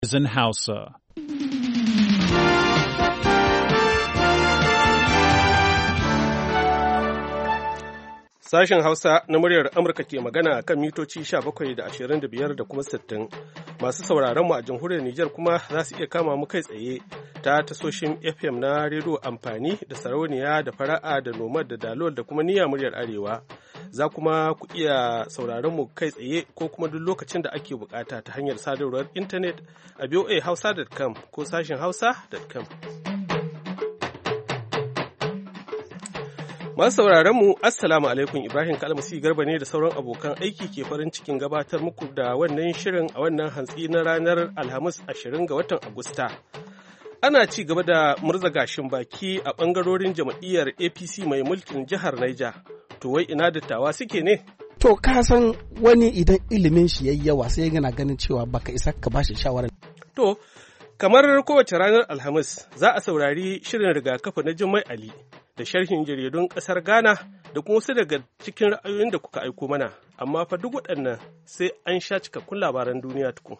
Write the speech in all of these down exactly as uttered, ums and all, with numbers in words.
is in Hausa. Sashen Hausa na muryar Amurka ke magana kan mitoci sha bakwai da ashirin da biyar da kuma sittin. Masu sauraron mu a jamhuriyar Nijar kuma za su iya kama mu kai tsaye ta tasoshin F M na rediyo amfani da sarauniya da fara'a da nomad da dalol da kuma niyya muryar Arewa. Za kuma ku iya sauraron mu kai tsaye ko kuma duk lokacin da ake bukata ta hanyar sadarwar intanet a v o a hausa dot com ko sashen hausa dot com. Masu sauraron mu Assalamu alaikum, Ibrahim Kalmasi Garba ne da sauran abokan aiki ke farin cikin gabatar muku da wannan shirin a wannan hantsi na ranar Alhamis ashirin ga watan Agusta. Ana ci gaba da murza gashin baki a ɓangarorin jam'iyyar A P C mai mulkin jihar Niger. To wai ina dattawa suke ne? To ka san wani idan ilimin shi yayi yawa sai yana ganin cewa baka isa ka bashi shawara. To kamar kowace ranar Alhamis za a saurari shirin rigakafi na Jummai Ali da sharhin jaridun ƙasar Ghana da kuma wasu daga cikin ra'ayoyin da kuka aiko mana, amma fa duk waɗannan sai an sha cikakkun labaran duniya tukun.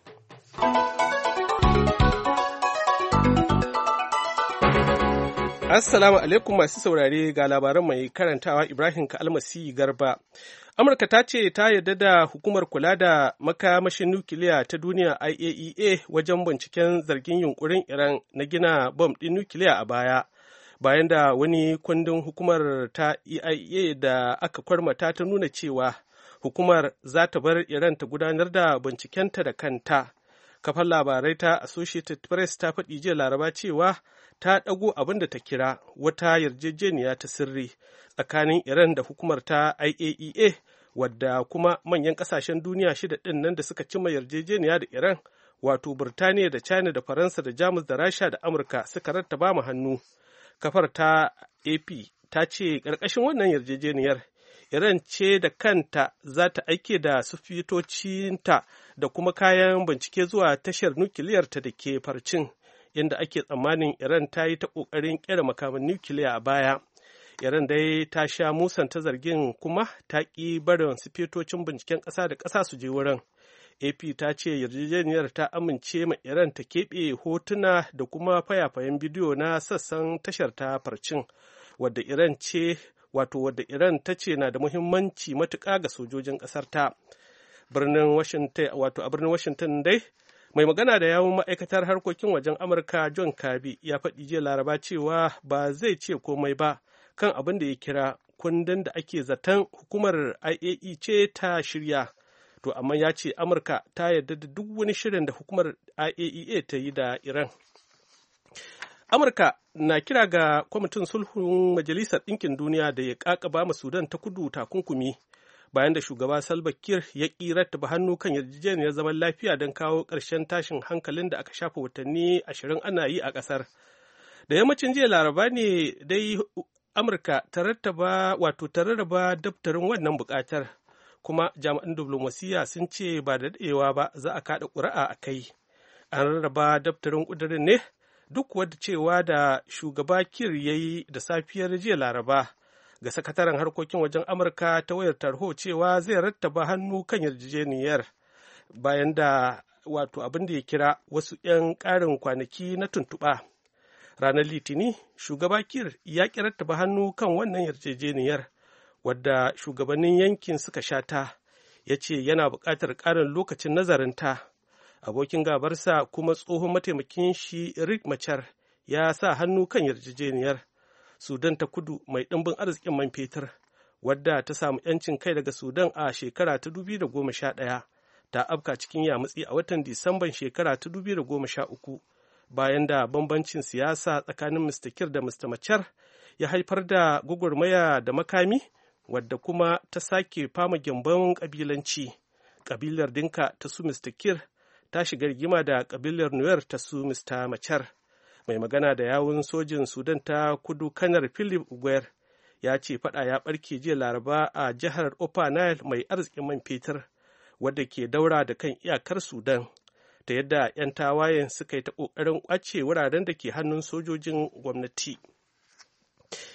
Assalamu alaikum masu saurare, ga labaran mai karantawa Ibrahim Kalmasi Garba. Amurka ta ce ta yarda da hukumar kula da makamashin nukiliya ta duniya I A E A wajen binciken zargin yunkurin Iran na gina bom ɗin nukiliya a baya. Bayan da wani kundin hukumar ta E I A da aka kwarmata ta nuna cewa hukumar za ta bar Iran ta gudanar da bincikenta da kanta. Kafar labarai ta Associated Press ta faɗi jiya Laraba cewa ta ɗago abin da ta kira wata yarjejeniya ta sirri tsakanin Iran da hukumar ta I A E A, wadda kuma manyan ƙasashen duniya shida ɗin nan da suka cimma yarjejeniya da Iran, wato Burtaniya da China da Faransa da Jamus da Rasha da Amurka suka rattaba mu hannu. Kafar ta A P ta ce ƙarƙashin wannan yarjejeniyar Iran ce da kanta za ta aike da sufitocinta da kuma kayan bincike zuwa tashar nukiliyarta da ke Farcin, inda ake tsammanin Iran ta yi ta ƙoƙarin ƙera makaman nukiliya a baya. Iran dai ta sha musanta zargin kuma ta ƙi barin sufitocin binciken ƙasa da ƙasa su je wurin. A P ta ce yarjejeniyar ta amince ma Iran ta keɓe hotuna da kuma fayafayen bidiyo na sassan tashar ta Farcin, wadda Iran ce wato wadda Iran ta ce na da muhimmanci matuƙa ga sojojin ƙasar ta. Birnin Washington wato a birnin Washington dai mai magana da yawun ma'aikatar harkokin wajen Amurka John Kirby ya faɗi jiya Laraba cewa ba zai ce komai ba kan abin da ya kira kundin da ake zaton hukumar I A E ce ta shirya. To amma ya ce Amurka ta yarda da duk wani shirin da hukumar I A E A ta yi da Iran. Amurka na kira ga kwamitin sulhun Majalisar Ɗinkin Duniya da ya ƙaƙaba ma Sudan ta kudu takunkumi bayan da shugaba Salva Kiir ya ƙi rattaba hannu kan yarjejeniyar zaman lafiya don kawo ƙarshen tashin hankalin da aka shafa watanni ashirin ana yi a ƙasar. Da yammacin jiya Laraba ne dai Amurka ta rattaba wato ta rarraba daftarin wannan buƙatar, kuma jami'an diflomasiyya sun ce ba da daɗewa ba za a kaɗa ƙuri'a a kai. An rarraba daftarin ƙudurin ne duk wadda cewa da shugaba Kiir ya yi da safiyar jiya Laraba ga sakataren harkokin wajen Amurka ta wayar tarho cewa zai rattaba hannu kan yarjejeniyar bayan da wato abin da ya kira wasu 'yan ƙarin kwanaki na tuntuɓa. Ranar Litini, shugaba Kiir ya ƙi rattaba hannu kan wannan yarjejeniyar wadda shugabannin yankin suka shata, ya ce yana buƙatar ƙarin lokacin nazarinta. Abokin gabarsa kuma tsohon mataimakin shi Riek Machar ya sa hannu kan yarjejeniyar. Sudan ta kudu mai ɗimbin arzikin man fetur, wadda ta samu 'yancin kai daga Sudan a shekara ta dubu da goma sha ɗaya, ta afka cikin yamutsi a watan Disamban shekara ta dubu da goma sha uku, bayan da bambancin siyasa tsakanin Mister Kiir da Mister Machar ya haifar da gwagwarmaya da makami, wadda kuma ta sake fama gyambon ƙabilanci. Ƙabilar Dinka ta su Mister Kiir ta shiga rigima da ƙabilar Nuer ta su Mister Machar. Mai magana da yawun sojin Sudan ta kudu kanar Philip Uguer ya ce fada ya barke jiya Laraba a jihar Upper Nile mai arzikin man fetur, wadda ke daura da kan iyakar Sudan, ta yadda 'yan tawayen suka yi ta ƙoƙarin ƙwace wuraren da ke hannun sojojin gwamnati.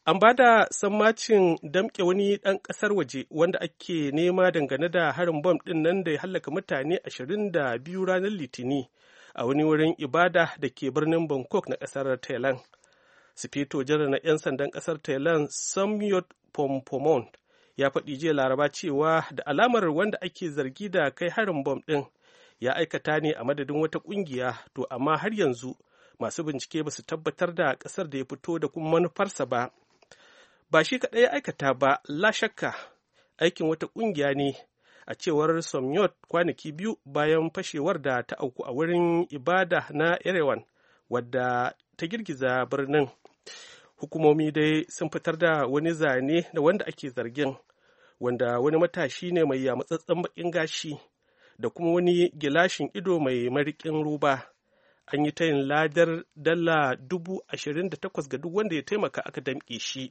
An ba da sammacin damƙe wani ɗan ƙasar waje wanda ake nema dangane da harin bom ɗin nan da ya hallaka mutane ashirin da biyu ranar Litini a wani wurin ibada da ke birnin Bangkok na ƙasar Thailand. Sufeto janar na 'yan sandan ƙasar Thailand Samyot Pompomon ya faɗi jiya Laraba cewa da alamar wanda ake zargi da kai harin bom ɗin ya aikata ne a madadin wata ƙungiya, to amma har yanzu masu bincike ba su tabbatar da ƙasar da ya fito da kuma manufarsa ba. Ba shi kaɗai ya aikata ba, la shakka aikin wata ƙungiya ne, a cewar Somyot kwanaki biyu bayan fashewar da ta auku a wurin ibada na Erewan wadda ta girgiza birnin. Hukumomi dai sun fitar da wani zane da wanda ake zargin, wanda wani matashi ne mai yamatsatsen baƙin gashi da kuma wani gilashin ido mai mariƙin roba. An yi tayin ladar dala dubu ashirin da takwas ga duk wanda ya taimaka aka damƙe shi.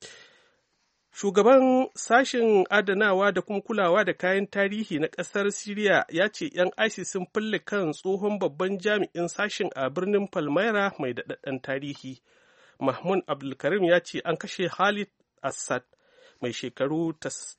Shugaban sashen adanawa da kuma kulawa da kayan tarihi na ƙasar Siriya ya ce 'yan ISIS sun fulle kan tsohon babban jami'in sashen a birnin Palmyra mai daɗaɗɗen tarihi. Mahmoud Abdulkarim ya ce an kashe Khalid Assad mai shekaru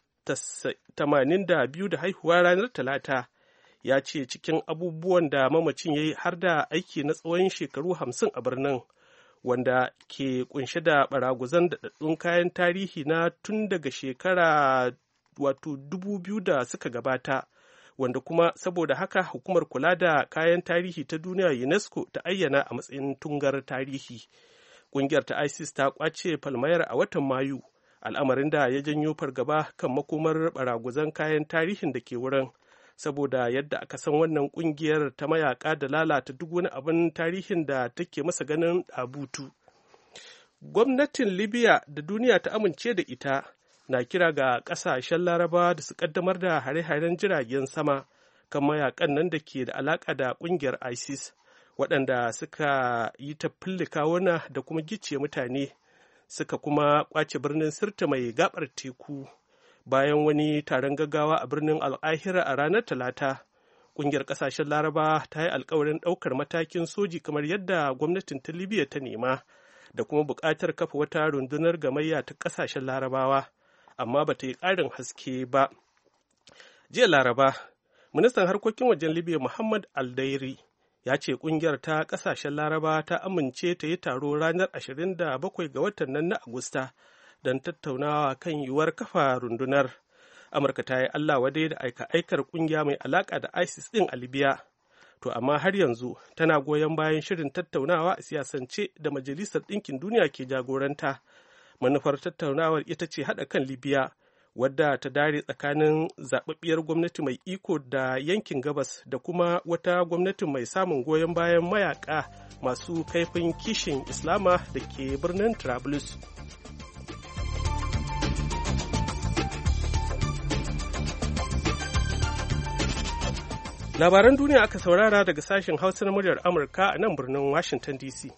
tamanin da biyu da haihuwa ranar Talata. Ya ce cikin abubuwan da mamacin ya yi har da aiki na tsawon shekaru hamsin a birnin, wanda ke kunshe da baraguzan daɗaɗɗun kayan tarihi na tun daga shekara wato dubu biyu da suka gabata, wanda kuma saboda haka hukumar kula da kayan tarihi ta duniya UNESCO ta ayyana a matsayin tungar tarihi. Ƙungiyar ta ISIS ta ƙwace Palmyra a watan Mayu, al'amarin da ya janyo fargaba kan makomar baraguzan kayan tarihin da ke wurin, saboda yadda aka san wannan ƙungiyar ta mayaka da lalata duk wani abin tarihin da take masa ganin abutu. Gwamnatin Libya da duniya ta amince da ita na kira ga ƙasashen Laraba da su ƙaddamar da hare-haren jiragen sama kan mayakan nan da ke da alaƙa da ƙungiyar ISIS, waɗanda suka yi ta fillika wana da kuma gicciye mutane, suka kuma ƙwace birnin Sirta mai gaɓar teku. Bayan wani taron gaggawa a birnin Al'ahira a ranar Talata, ƙungiyar ƙasashen Laraba ta yi alkawarin ɗaukar matakin soji kamar yadda gwamnatin ta Libya ta nema, da kuma buƙatar kafa wata rundunar gamayya ta ƙasashen Larabawa, amma ba ta yi ƙarin haske ba. Jiya Laraba, ministan harkokin wajen Libya Muhammad Aldairi ya ce ƙungiyar ta ƙasashen Laraba ta amince ta yi taro ranar ashirin da bakwai ga watan nan na Agusta don tattaunawa kan yiwuwar kafa rundunar. Amurka ta yi Allah wadai da aika-aikar ƙungiya mai alaƙa da ISIS ɗin a Libya, to amma har yanzu tana goyon bayan shirin tattaunawa a siyasance da Majalisar Ɗinkin Duniya ke jagoranta. Manufar tattaunawar ita ce haɗa kan Libya, wadda ta dare tsakanin zaɓaɓɓiyar gwamnati mai iko da yankin gabas da kuma wata gwamnati mai samun goyon bayan mayaƙa masu kaifin kishin Islama da ke birnin Trablus. Labaran duniya aka saurara daga sashen Hausa na muryar Amurka a nan birnin Washington D C.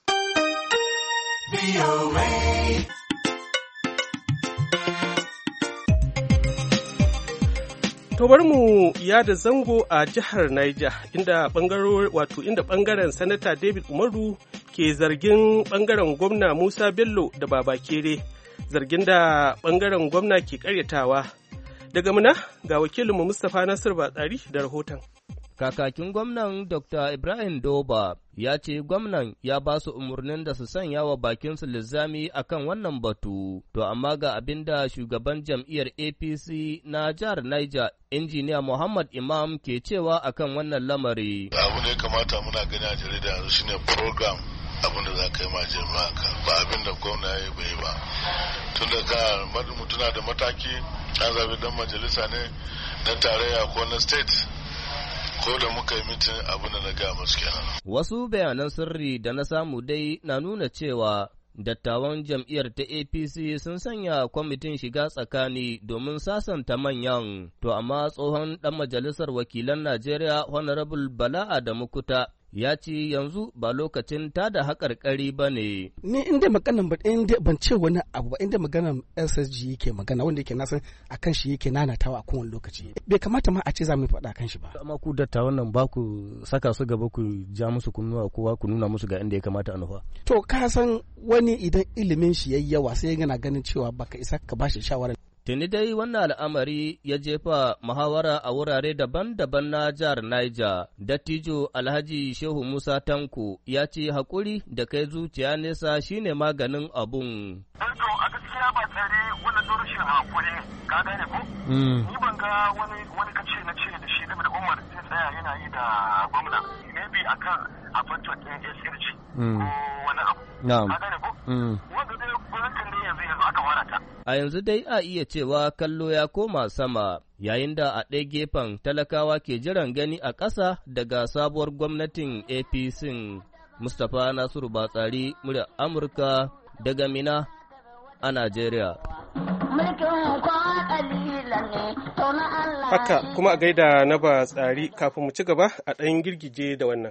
To bari mu yada zango a jihar Niger, inda bangaren wato inda bangaren Sanata David Umaru ke zargin bangaren gwamna Musa Bello da Babakere, zargin da bangaren gwamna ke karyatawa. Daga Mina ga wakilinmu Mustapha Nasir Batsari da rahoton. Kakakin gwamnan Dokta Ibrahim Doba ya ce gwamnan ya ba su umarnin da su sanya wa bakinsu lizzami akan wannan batu, to amma ga abin da shugaban jam'iyyar A P C na jihar Niger, injiniya Muhammad Imam ke cewa akan wannan lamari. Abu ne kamata muna gani a jarida yanzu shine program abin da za ka yi ma jama'a ka ba abin da gwamna ya yi bai ba. Tun da ka mutuna da mataki an zabi dan majalisa ne na tarayya ko na state. Ko da muka yi mitin abin da na gaya masu kenan. Wasu bayanan sirri da na samu dai na nuna cewa dattawan jam'iyyar ta A P C sun sanya kwamitin shiga tsakani domin sasanta manyan, to amma tsohon ɗan majalisar wakilan Najeriya Honorable Bala Adamu Kuta ya ce yanzu ba lokacin tada haƙarƙari ba ne. Ni inda maganan ba inda ban ce wani abu ba inda maganan S S G yake magana wanda yake nasan akan shi yake nanatawa a kowane lokaci. Bai kamata ma a ce za mu faɗa kan shi ba. Amma ku dattawan nan ba ku saka su gaba ku ja musu kunnuwa kowa ku nuna musu ga inda ya kamata a nufa. To ka san wani idan ilimin shi yayi yawa sai yana ganin cewa baka isa ka bashi shawara. Tuni dai wannan al'amari ya jefa muhawara a wurare daban-daban na jihar Niger. Dattijo Alhaji Shehu Musa Tanko ya ce haƙuri da kai zuciya nesa shine maganin abun. Danko a gaskiya ba tsare wani rashin haƙuri ka gane ko? Ni ban ga wani wani kace na ce da shi game da Umar zai tsaya yana yi da gwamna. Maybe akan a fanto ɗin S R G ko wani abu. Ka gane ko? Wanda dai gwamnatin ne yanzu yanzu aka wara ta. A yanzu dai a iya cewa kallo ya koma sama, yayin da a ɗaya gefen talakawa ke jiran gani a ƙasa daga sabuwar gwamnatin A P C. Mustapha Nasiru Batsari, murya Amurka daga Mina a Najeriya. Haka kuma a gaida na Batsari kafin mu ci gaba a ɗan girgije da wannan.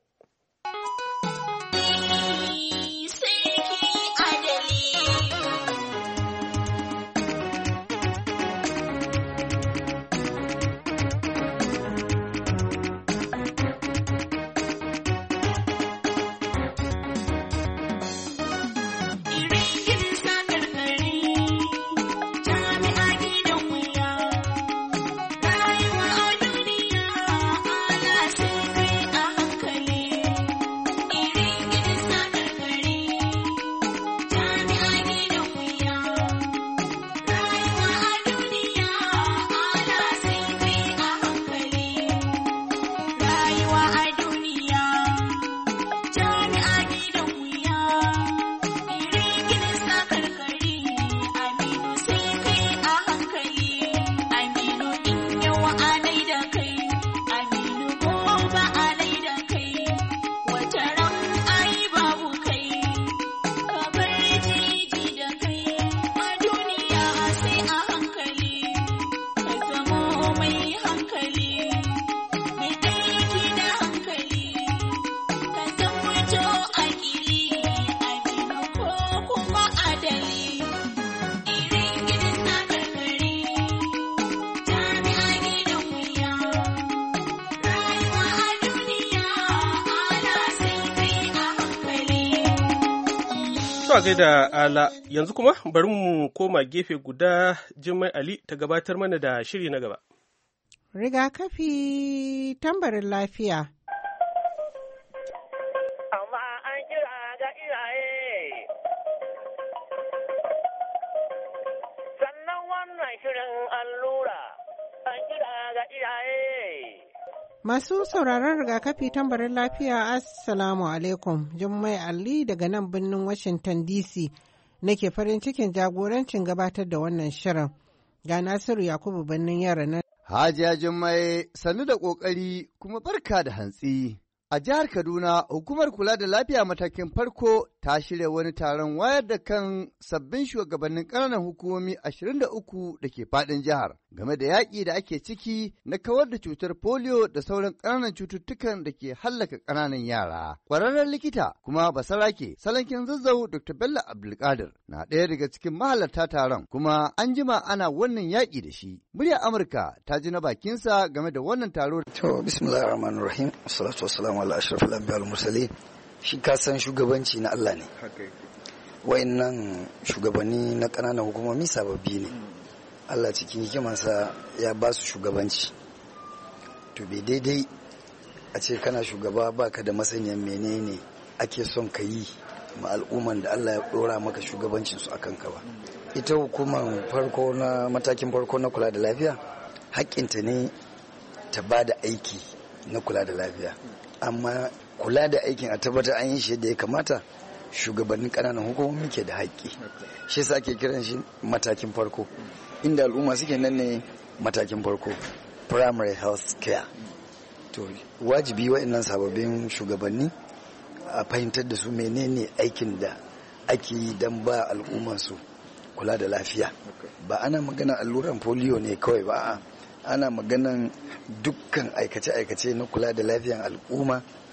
a gaida ala yanzu kuma bari mu koma gefe guda Jummai Ali ta gabatar mana da shiri na gaba. Rigakafi tambarin lafiya. Amma an kira ga iyaye, sannan wannan shirin allura an kira ga iyaye. Masu sauraron rigakafi tambarin lafiya Assalamu alaikum, Jummai Ali daga nan birnin Washington D C nake farin cikin jagorancin gabatar da wannan shirin. Ga Nasiru Yakubu birnin yara na. Hajiya Jummai sannu da ƙoƙari kuma barka da hantsi. A jihar Kaduna, hukumar kula da lafiya matakin farko ta shirya wani taron wayar da kan sabbin shugabannin ƙananan hukumomi ashirin da uku da ke faɗin jihar game da yaƙi da ake ciki na kawar da cutar polio da sauran ƙananan cututtukan da ke hallaka ƙananan yara. Ƙwararren likita kuma basarake Salankin Zazzau Doctor Bello Abdulkadir na ɗaya daga cikin mahalarta taron kuma an jima ana wannan yaƙi da shi. Muryar Amurka ta ji na bakinsa game da wannan taro. To, bismillahir rahmanir rahim. Wassalatu wassalamu ala ashrafil anbiya wal mursalin. Shi kasan shugabanci na Allah ne. Wa'annan shugabanni na ƙananan hukumomi sababbi ne. Allah cikin hikimarsa ya ba su shugabanci. To bai daidai a ce kana shugaba baka da masaniyan menene ake son ka yi ma al'umman da Allah ya ɗora maka shugabancin su akan ka ba. Ita hukumar farko na matakin farko na kula da lafiya haƙƙinta ne ta ba da aiki na kula da lafiya. Amma kula da aikin a tabbatar an yi shi yadda ya kamata shugabannin ƙananan hukumomi ke da haƙƙi. Shi yasa ake kiran shi matakin farko. Inda al'umma suke nan ne matakin farko, primary health care. To wajibi wa'annan sababbin shugabanni a fahimtar da su menene aikin da ake yi don ba al'umman su kula da lafiya. Ba ana magana alluran polio ne kawai ba, ana maganan dukkan aikace-aikace na kula da lafiyan al'umma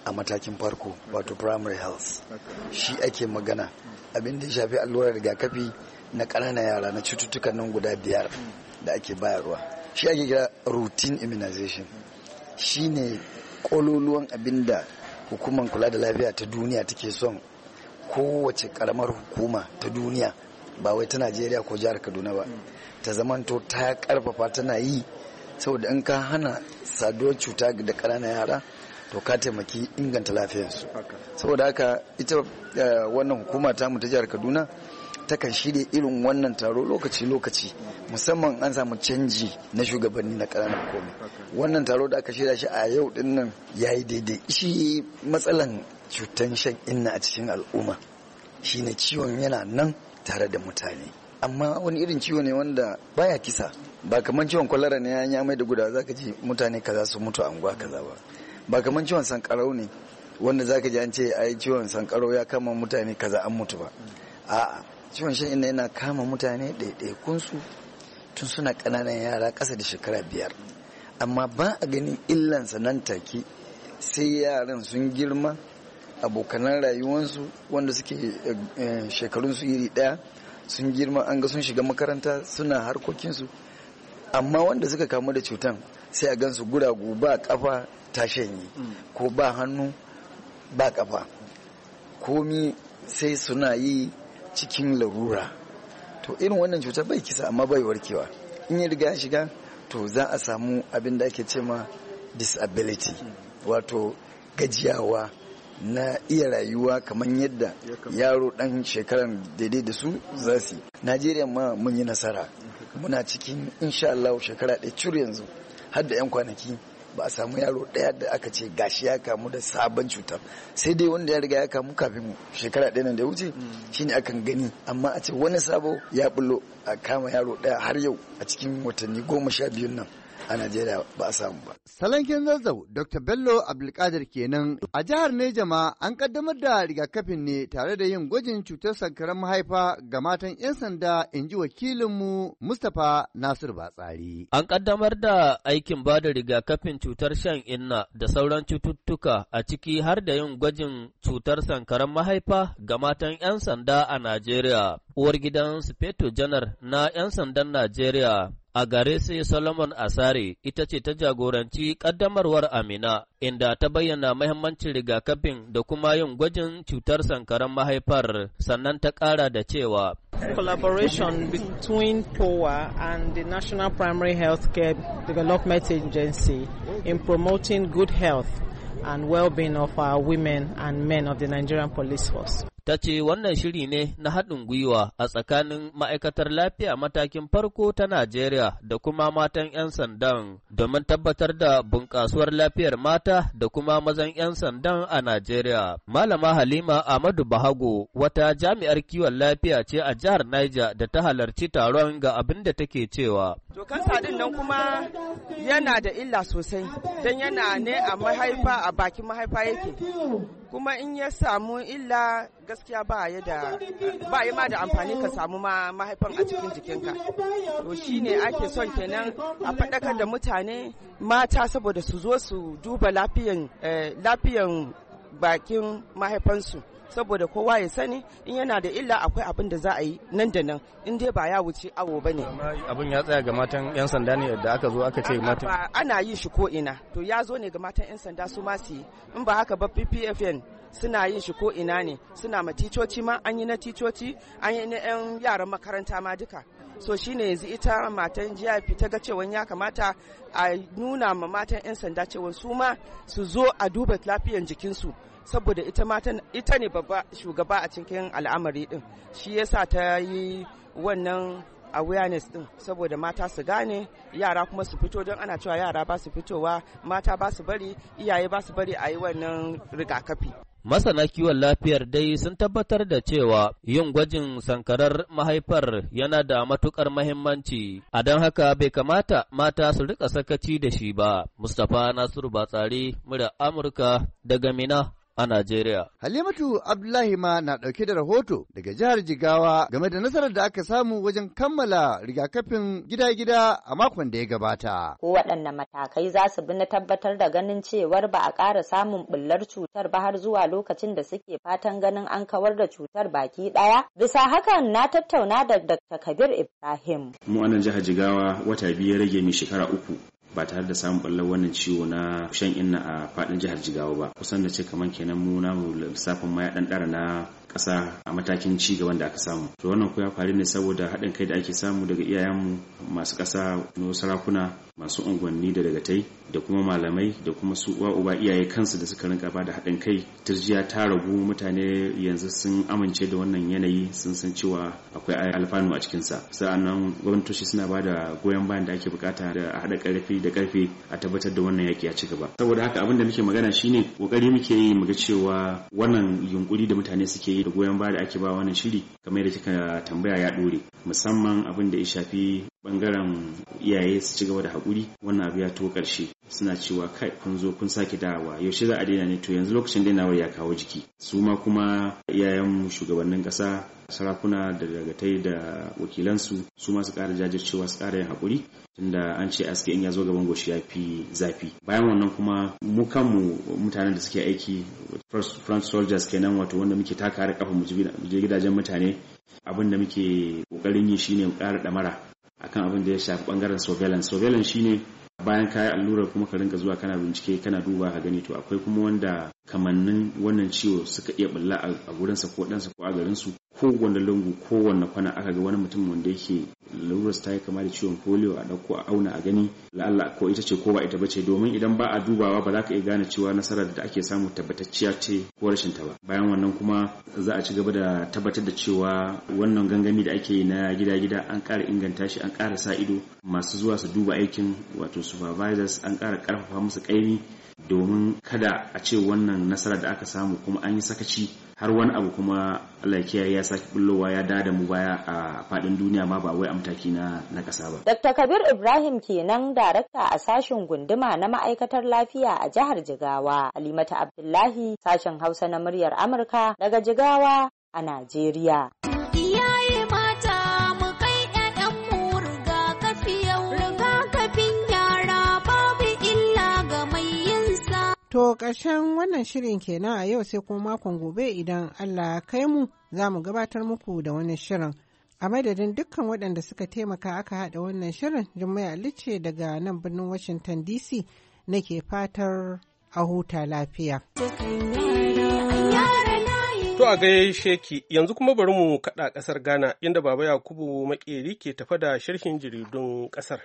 a matakin farko wato primary health shi ake magana abin da ya shafi allurar rigakafi na ƙananan yara na cututtukan nan guda biyar da ake bayarwa shi ake kira routine immunization shi ne ƙololuwan abin da hukumar kula da lafiya ta duniya take son kowace ƙaramar hukuma ta duniya ba wai ta Najeriya ko jihar Kaduna ba ta zamanto ta karfafa tana yi saboda in ka hana saduwar cuta da ƙananan yara to ka taimaki inganta lafiyarsu saboda haka ita wannan hukuma ta mu ta jihar Kaduna takan shirya irin wannan taro lokaci-lokaci musamman an samu canji na shugabanni na ƙananan komai wannan taro da aka shirya shi a yau din nan yayi daidai shi matsalan cutan shan inna a cikin al'umma shine ciwon yana nan tare da mutane amma wani irin ciwo ne wanda baya kisa ba kamar ciwon kwalara ne ya mai da gudawa zaka ji mutane kaza su mutu a unguwa kaza ba ba kamar ciwon sankarau ne wanda zaka ji an ce ai ciwon sankarau ya kama mutane kaza an mutu ba a'a ciwon shan inna yana kama mutane ɗaiɗaikun su tun suna ƙananan yara ƙasa da shekara biyar amma ba a ganin illansa nan take sai yaran sun girma abokanan rayuwansu wanda suke shekarun su iri ɗaya sun girma an ga sun shiga makaranta suna harkokinsu amma wanda suka kamu da cutan sai a gansu guragu ba kafa ta shanye ko ba hannu ba kafa komi sai suna yi cikin larura to irin wannan cutar bai kisa amma bai warkewa in ya riga ya shiga to za a samu abin da ake cema disability wato gajiyawa na iya rayuwa kamar yadda yaro dan shekaran daidai da su za su yi. Najeriya ma mun yi nasara muna cikin insha Allah shekara ɗaya cur yanzu har da 'yan kwanaki ba a samu yaro ɗaya da aka ce gashi ya kamu da sabon cuta sai dai wanda ya riga ya kamu kafin shekara ɗaya nan da ya wuce shine akan gani amma a ce wani sabo ya bullo a kama yaro ɗaya har yau a cikin watanni goma sha biyun nan a Najeriya ba a samu ba. Salanken Zazzau Doctor Bello Abdulkadir kenan a jihar Nejama an kaddamar da rigakafin ne tare da yin gwajin cutar sankaran mahaifa ga matan 'yan sanda in ji wakilinmu Mustapha Nasir Batsari. An kaddamar da aikin ba da rigakafin cutar shan inna da sauran cututtuka a ciki har da yin gwajin cutar sankaran mahaifa ga matan 'yan sanda a Najeriya. Uwar gidan Sufeto Janar na 'yan sandan Najeriya a gare sai Solomon Asare ita ce ta jagoranci ƙaddamarwar Amina, inda ta bayyana mahimmancin rigakafin da kuma yin gwajin cutar sankaran mahaifar, sannan ta ƙara da cewa. Collaboration between P O A and the National Primary Healthcare Development Agency in promoting good health and well-being of our women and men of the Nigerian Police Force. Ta ce wannan shiri ne na haɗin gwiwa a tsakanin ma'aikatar lafiya matakin farko ta Najeriya da kuma matan 'yan sandan domin tabbatar da bunƙasuwar lafiyar mata da kuma mazan 'yan sandan a Najeriya. Malama Halima Ahmadu Bahago wata jami'ar kiwon lafiya ce a jihar Niger da ta halarci taron ga abin da take cewa. To kansa din nan kuma yana da illa sosai don yana ne a mahaifa a bakin mahaifa yake. Kuma in ya samu illa gaskiya ba ya da ba ya ma da amfani ka samu ma mahaifan a cikin jikinka. To shine ake son kenan a faɗakar da mutane mata saboda su zo su duba lafiyan lafiyan bakin mahaifansu. Saboda kowa ya sani in yana da illa akwai abin da za a yi nan da nan in dai ba ya wuce awo ba ne. Abin ya tsaya ga matan 'yan sanda ne da aka zo aka ce matan. Ana yin shi ko ina to ya zo ne ga matan 'yan sanda su ma su yi in ba haka ba P P F N suna yin shi ko ina ne suna ma ticoci ma an yi na ticoci an yi na 'yan yaran makaranta ma duka. So shine yanzu ita matan G I P ta ga cewa ya kamata a nuna ma matan 'yan sanda cewa su ma su zo a duba lafiyan jikinsu. Saboda ita matan ita ne babba shugaba a cikin al'amari din shi yasa ta yi wannan awareness din saboda mata su gane yara kuma su fito don ana cewa yara ba su fitowa mata ba su bari iyaye ba su bari a yi wannan rigakafi. Masana kiwon lafiyar dai sun tabbatar da cewa yin gwajin sankarar mahaifar yana da matukar mahimmanci, a don haka bai kamata mata su rika sakaci da shi ba. Mustapha Nasiru Batsari, murya Amurka daga Mina a Najeriya. Halimatu Abdullahi ma na ɗauke da rahoto daga jihar Jigawa game da nasarar da aka samu wajen kammala rigakafin gida-gida a makon da ya gabata. Ko waɗanne matakai za su bi na tabbatar da ganin cewar ba a ƙara samun ɓullar cutar ba har zuwa lokacin da suke fatan ganin an kawar da cutar baki ɗaya? Bisa hakan na tattauna da Dakta Kabir Ibrahim. Mu a nan jihar Jigawa wata biyu ya rage mai shekara uku ba tare da samun ɓallar wannan ciwo na shan inna a faɗin jihar Jigawa ba. Kusan da ce kamar kenan mu na lissafin ma ya ɗan ɗara na ƙasa a matakin ci gaban da aka samu. To wannan ko ya faru ne saboda haɗin kai da ake samu daga iyayenmu masu ƙasa, na sarakuna, masu unguwanni da dagatai da kuma malamai da kuma su uwa uba iyaye kansu da suka rinka ba da haɗin kai. Turjiya ta ragu, mutane yanzu sun amince da wannan yanayi, sun san cewa akwai alfanu a cikinsa. Sa'annan gwamnatoci suna ba da goyon bayan da ake bukata da a haɗa ƙarfi da ƙarfe a tabbatar da wannan yaƙi ya ci gaba. Saboda haka abin da muke magana shine ƙoƙari muke yi muga cewa wannan yunkuri da mutane suke yi da goyon baya da ake ba wannan shiri kamar yadda kika tambaya ya ɗore, musamman abin da ya shafi bangaren iyaye su ci gaba da haƙuri. Wannan abu ya to ƙarshe, suna cewa kai kun zo kun sake dawowa, yaushe za a daina ne? To yanzu lokacin dainawar ya kawo jiki. Su ma kuma iyayen shugabannin ƙasa, sarakuna da dagatai da wakilansu su ma su ƙara jajircewa, su ƙara yin haƙuri, tunda an ce aske in ya zo gaban goshi ya fi zafi. Bayan wannan kuma mu kanmu mutanen da suke aiki front soldiers kenan, wato wanda muke taka da kafa mu je gidajen mutane, abin da muke kokarin yi shine mu ƙara ɗamara akan abin da ya shafi bangaren surveillance. Surveillance shine bayan kayi allurar kuma ka rinka zuwa kana bincike, kana duba ka gani to akwai kuma wanda kamannin wannan ciwo suka iya bulla a gurinsa ko ɗansa ko a garinsu. Kowane lungu, kowane kwana aka ga wani mutum wanda yake lalurarsa ta yi kama da ciwon polio, a ɗauko a auna a gani la'alla ko ita ce ko ba ita bace, domin idan ba a dubawa ba za ka iya gane cewa nasarar da ake samu tabbatacciya ce ko rashin ta ba. Bayan wannan kuma za a ci gaba da tabbatar da cewa wannan gangami da ake yi na gida-gida an ƙara inganta shi, an ƙara sa ido, masu zuwa su duba aikin wato supervisors an ƙara ƙarfafa musu ƙaimi domin kada a ce wannan nasarar da aka samu kuma an yi sakaci har wani abu kuma Allah ya ya saki bullowa ya dada mu baya a fadin duniya ma ba wai a mataki na na kasa ba. Dakta Kabir Ibrahim kenan, darakta a sashen gunduma na ma'aikatar lafiya a jihar Jigawa. Halimatu Abdullahi, sashen Hausa na muryar Amurka daga Jigawa a Najeriya. Iyaye mata mu kai ƴaƴan mu rigakafi yau, rigakafin yara babu illa ga mai yinsa. To ƙarshen wannan shirin kenan a yau, sai kuma makon gobe idan Allah ya kai mu za mu gabatar muku da wani shirin. A madadin dukkan waɗanda suka taimaka aka haɗa wannan shirin, Jummai Ali ce daga nan birnin Washington D C nake fatar a huta lafiya. To a gaishe ki, yanzu kuma bari mu kaɗa ƙasar Ghana inda Baba Yakubu Makeri ke tafa da sharhin jaridun ƙasar.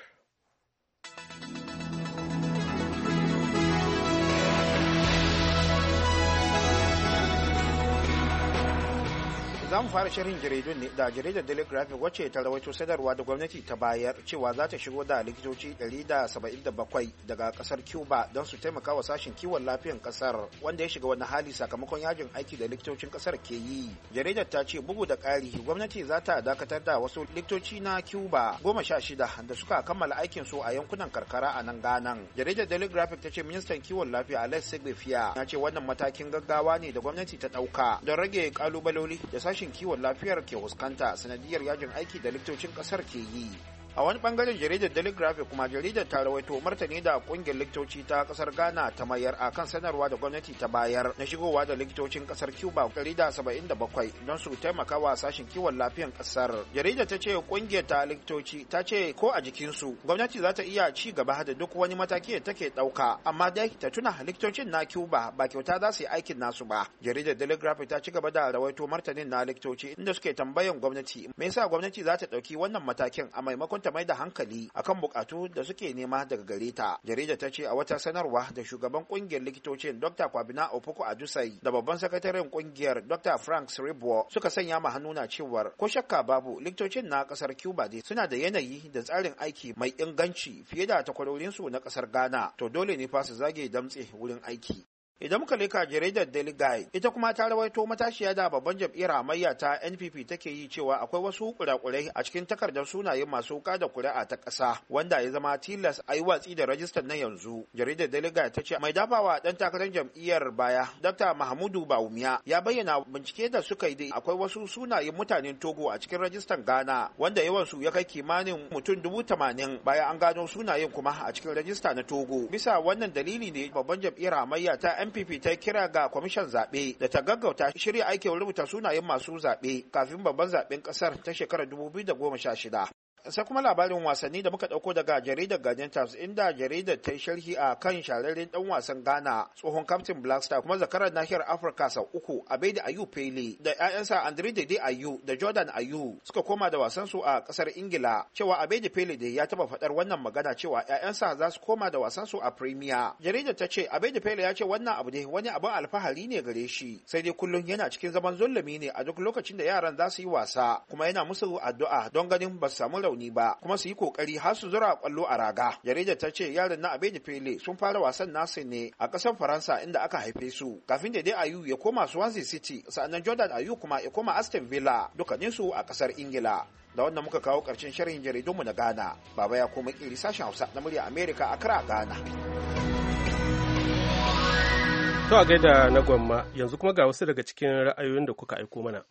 za mu fara shirin jaridun ne da jaridar Daily Graphic wacce ta rawaito sadarwa da gwamnati ta bayar cewa za ta shigo da likitoci ɗari da saba'in da bakwai daga kasar Cuba don su taimaka wa sashen kiwon lafiyan kasar wanda ya shiga wani hali sakamakon yajin aiki da likitocin kasar ke yi. Jaridar ta ce bugu da ƙari gwamnati za ta dakatar da wasu likitoci na Cuba goma sha shida da suka kammala aikin su a yankunan karkara a nan Ghana. Jaridar Daily Graphic ta ce ministan kiwon lafiya Alex Segbefia ya ce wannan matakin gaggawa ne da gwamnati ta ɗauka don rage kalubaloli da sashen kiwon lafiyar ke fuskanta sanadiyar yajin aiki da likitocin kasar ke yi. A wani bangaren jaridar Daily Graphic kuma jaridar ta rawaito martani da kungiyar likitoci ta kasar Ghana ta mayar a kan sanarwa da gwamnati ta bayar na shigowa da likitocin kasar Cuba ɗari da saba'in da bakwai don su taimaka wa sashen kiwon lafiyan kasar. Jaridar ta ce kungiyar ta likitoci ta ce ko a jikinsu gwamnati za ta iya ci gaba da duk wani mataki da take ɗauka, amma dai ta tuna likitocin na Cuba ba kyauta za su yi aikin nasu ba. Jaridar Daily Graphic ta ci gaba da rawaito martanin na likitoci inda suke tambayan gwamnati me yasa gwamnati za ta ɗauki wannan matakin a maimakon ta mai da hankali akan bukatu da suke nema daga gare ta. Jarida ta ce a wata sanarwa da shugaban kungiyar likitocin Doctor Kwabena Opoku Adusai da babban sakataren kungiyar Doctor Frank Sribo suka sanya ma hannu na cewar ko shakka babu likitocin na kasar Cuba dai suna da yanayi da tsarin aiki mai inganci fiye da takwarorinsu na kasar Ghana, to dole ne fa su zage damtse wurin aiki. Idan muka leka jaridar Daily Guide, ita kuma ta rawaito matashiya da babban jam'iyyar hamayya ta N P P take yi cewa akwai wasu kurakurai a cikin takardar sunayen masu wuka da kuri'a ta ƙasa wanda ya zama tilas a yi watsi da rajistar na yanzu. Jaridar Daily Guide ta ce mai dafawa dan takarar jam'iyyar baya Doctor Mahamudu Bawumia ya bayyana bincike da suka yi dai akwai wasu sunayen mutanen Togo a cikin rajistar Ghana wanda yawan su ya kai kimanin mutum dubu tamanin bayan an gano sunayen kuma a cikin rajista na Togo. Bisa wannan dalili ne babban jam'iyyar hamayya ta N P P ta kira ga kwamishin zaɓe da ta gaggauta shirya aikin rubuta sunayen masu zaɓe kafin babban zaɓen ƙasar ta shekarar dubu biyu da goma sha shida. Sai kuma labarin wasanni da muka dauko daga jaridar Guardian Times inda jaridar ta yi sharhi a kan shararren dan wasan Ghana tsohon Captain Blackstar kuma zakarar nahiyar Afirka sau uku Abedi Ayu Pele da ƴaƴansa Andre Dede Ayu da Jordan Ayu suka koma da wasan su a kasar Ingila cewa Abedi Pele da ya taba fadar wannan magana cewa ƴaƴansa za su koma da wasan su a Premier. Jaridar ta ce Abedi Pele ya ce wannan abu ne wani abin alfahari ne gare shi sai dai kullum yana cikin zaman zulumi ne a duk lokacin da yaran za su yi wasa kuma yana musu addu'a don ganin ba su samu rauni ba kuma su yi kokari har su zura kwallo a raga. Jaridar ta ce yaran na Abedi Pele sun fara wasan nasu ne a ƙasar Faransa inda aka haife su kafin da dai Ayu ya koma Swansea City sannan Jordan Ayu kuma ya koma Aston Villa dukkanin su a ƙasar Ingila. Da wannan muka kawo ƙarshen sharhin jaridunmu na Ghana. Baba ya koma kiri sashen Hausa na murya America a Accra, Ghana. To a gaida na gwamma yanzu kuma ga wasu daga cikin ra'ayoyin da kuka aiko mana.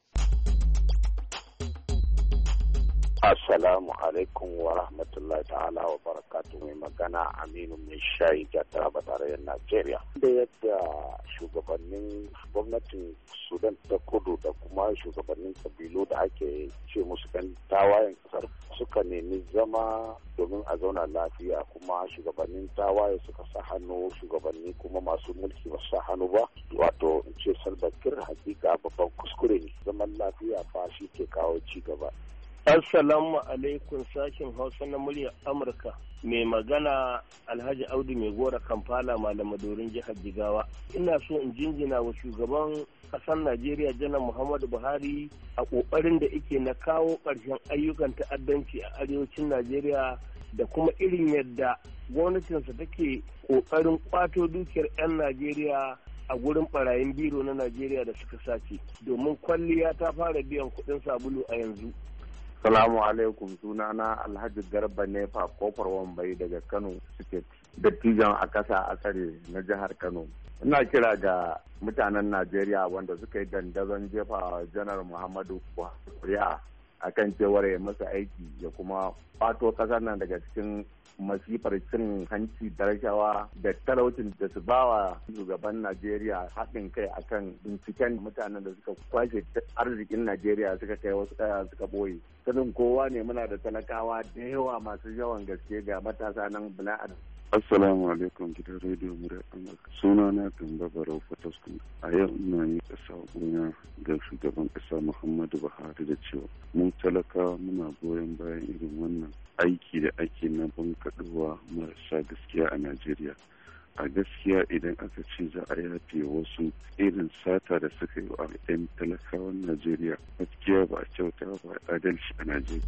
Assalamu alaikum wa rahmatullahi ta'ala wa barakatu mai magana Aminu mai shayi da taraba tarayyar Najeriya. Da yadda shugabannin gwamnatin Sudan ta kudu da kuma shugabannin kabilu da ake ce musu kan tawayen kasar suka nemi zama domin a zauna lafiya kuma shugabannin tawaye suka sa hannu shugabanni kuma masu mulki ba sa hannu ba wato in ce Salva Kiir hakika babban kuskure ne zaman lafiya fa shi ke kawo ci gaba. Assalamu alaikum sashin Hausa na muryar Amurka mai magana Alhaji Audu mai gora Kampala Malamadorin jihar Jigawa. Ina so in jinjina wa shugaban ƙasar Najeriya Janar Muhammadu Buhari a ƙoƙarin da yake na kawo ƙarshen ayyukan ta'addanci a arewacin Najeriya da kuma irin yadda gwamnatinsa take ƙoƙarin ƙwato dukiyar 'yan Najeriya a gurin barayin biro na Najeriya da suka sace domin kwalliya ta fara biyan kuɗin sabulu a yanzu. Salamu alaikum sunana Alhaji Garba Nefa kofar Wambai daga Kano State dattijan a ƙasa asare na jihar Kano. Ina kira ga mutanen Najeriya wanda suka yi dandazon jefa janar Muhammadu Buhari a kan cewar ya masa aiki ya kuma kwato ƙasar nan daga cikin masifar cin hanci da rashawa da talaucin da su bawa shugaban Najeriya haɗin kai akan binciken mutanen da suka kwashe arzikin Najeriya suka kai wasu kaya suka boye. Sanin kowa ne muna da talakawa da yawa masu yawan gaske ga matasa nan bila'ad. Assalamu alaikum gidan rediyo murar Amurka. Suna na Gamba Barau Fataskun. A yau ina yi ƙasa gona ga shugaban ƙasa Muhammadu Buhari da cewa mu talakawa muna goyon bayan irin wannan aiki da ake na bankaɗowa marasa gaskiya a Najeriya. A gaskiya idan aka ce za a yafe wasu irin sata da suka yi wa 'yan talakawan Najeriya gaskiya ba a kyauta ba adalci a Najeriya.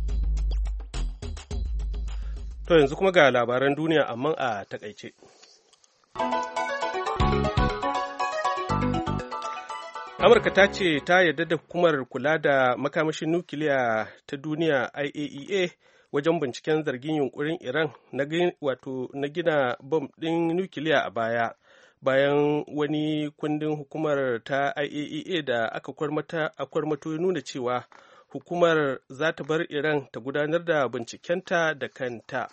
To yanzu kuma ga labaran duniya amma a takaice. Amurka ta ce ta yarda da hukumar kula da makamashin nukiliya ta duniya I A E A wajen binciken zargin yunkurin Iran na wato na gina bom ɗin nukiliya a baya bayan wani kundin hukumar ta I A E A da aka kwarmato ya nuna cewa hukumar za ta bar Iran ta gudanar da bincikenta da kanta.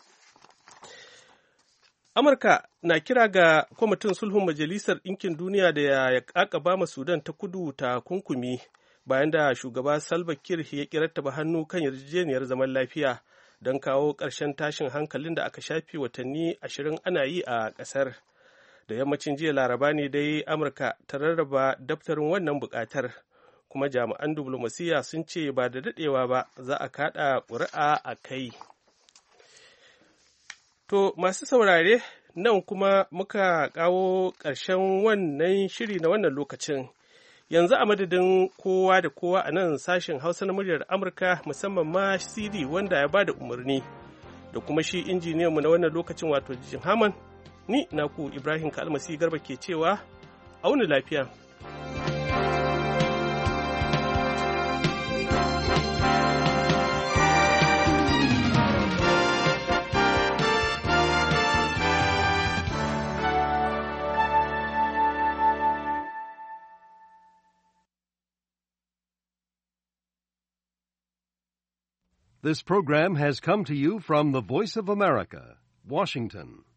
Amurka na kira ga kwamitin sulhun Majalisar Ɗinkin Duniya da ya ƙaƙaba ma Sudan ta kudu ta kunkumi bayan da shugaba Salva Kiir ya ƙirattaba hannu kan yarjejeniyar zaman lafiya don kawo ƙarshen tashin hankalin da aka shafi watanni ashirin ana yi a ƙasar. Da yammacin jiya Laraba ne dai Amurka ta rarraba daftarin wannan buƙatar. Kuma jami'an diflomasiyya sun ce ba da daɗewa ba za a kaɗa ƙuri'a a kai. To masu saurare nan kuma muka kawo ƙarshen wannan shiri na wannan lokacin. Yanzu a madadin kowa da kowa a nan sashen Hausa na muryar Amurka musamman ma C D wanda ya ba da umarni da kuma shi injiniyanmu na wannan lokacin wato Jim Haman, ni naku Ibrahim Kalmasi Garba ke cewa auni lafiya. This program has come to you from the Voice of America, Washington.